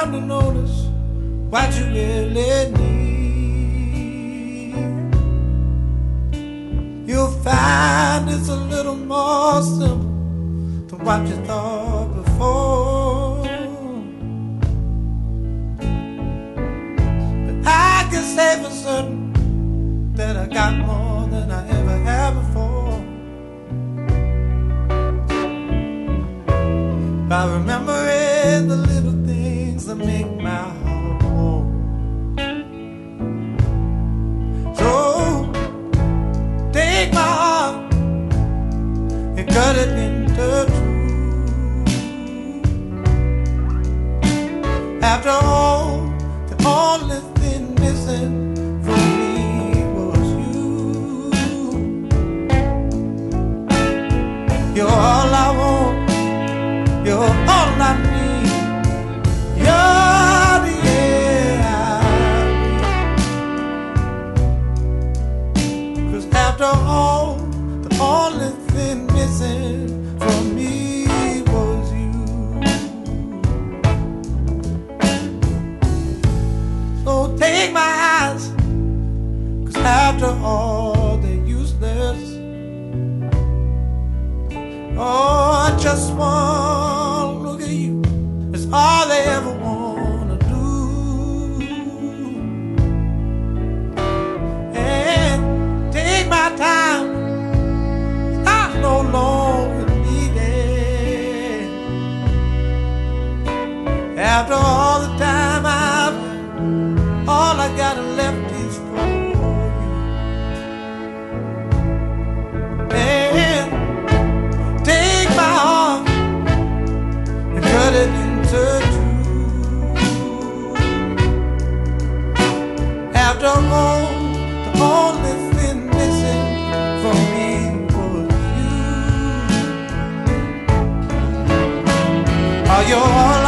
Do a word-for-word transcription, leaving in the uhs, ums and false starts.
time to notice what you really need. You'll find it's a little more simple than what you thought before. But I can say for certain that I got more than I ever had before. By remembering the little things that make my heart warm. So take my heart and cut it into two. After all, the only thing missing from me was you. You're all I want, you're all I need, you're the air I breathe. 'Cause after all, the only thing missing from me was you. So take my eyes, 'cause after all they're useless. Oh, I just want to look at you, it's all they ever want to do. And take my time, I'm no longer needed. After all the time I've had, all I got left is for you. And take my heart and cut it into two. After all, the only thing missing from me was you. Are you all